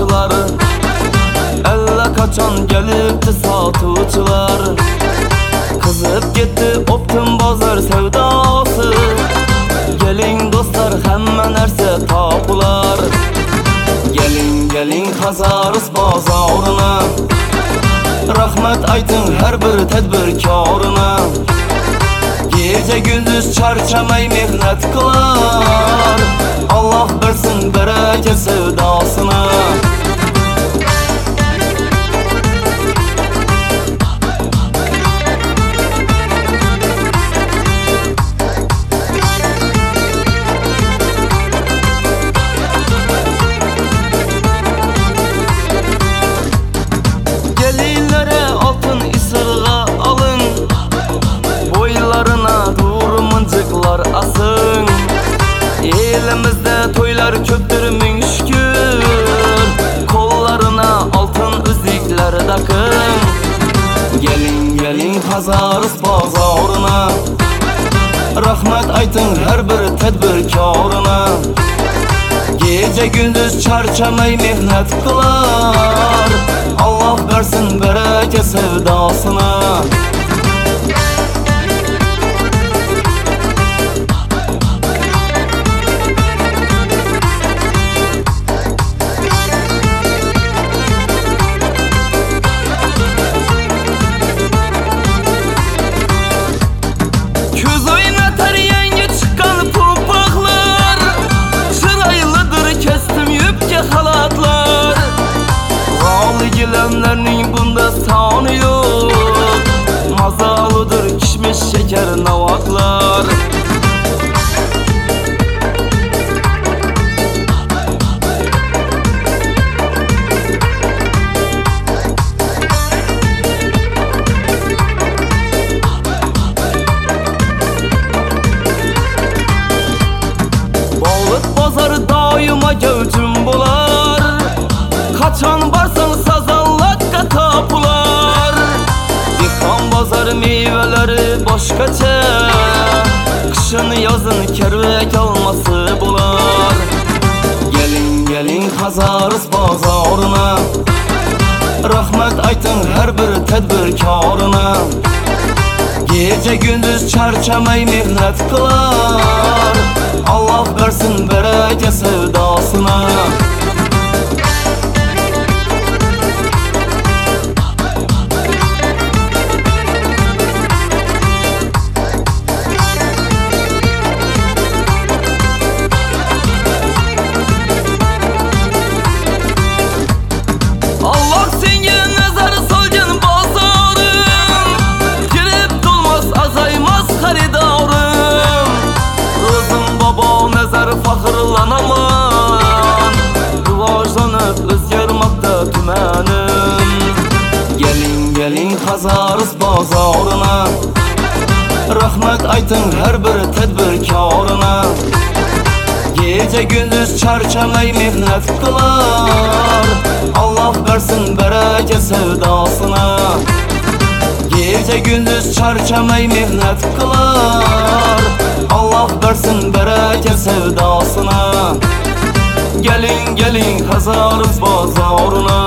savdochilar, allaqachon kelibdi sotuvchilar. Qizib ketdi optim bozor savdosi. Keling do'stlar, hamma narsa topular. Keling Hazaris bozorina, rahmat ayting har bir tadbirkorina. Gece gündüz charchamay mehnat qilar, Allah bersin baraka savdosini. Gelinlere altın isirga alın, boylarına durmuncuklar asın. Elimizde toylar köptür ming şükür, kollarına altın üzükler takın. Gelin Hazaris bozorina, rahmat ayting har bir tadbirkorina. Gece gündüz charchamay mehnat qilar, Allah bersin baraka savdosini. Köz oynatar yangi chiqqan pupaqlar, chiroylidir kestim yupka xalatlar. G'oli gilamlarning bunda soni yo'q, mazalidir kishmish shakar navoqlar. Bog'liq bozor doimo gavjum bo'lar, qachon borsang sazonlaqqa topular. Dehqon bozori mevalari boshqacha, qishin yozin kerak olmasi bo'lar. Keling Hazaris bozorina, rahmat ayting har bir tadbirkorina. Gece gündüz charchamay mehnat qilar, Allah bersin baraka savdosini. Allah senga nazar solgan bozorim, kirib to'lmas azaymas xaridorim. O'zim bobo nazar faxrlanaman, rivojlanib o'zgarmoqda tumanim. Keling Hazaris bozorina, rahmat ayting har bir tadbirkorina. Gece gündüz charchamay mehnat qilar, Allah bersin baraka savdosini. Gece gündüz charchamay mehnat qilar, Allah bersin baraka savdosini. Keling Hazaris bozorina,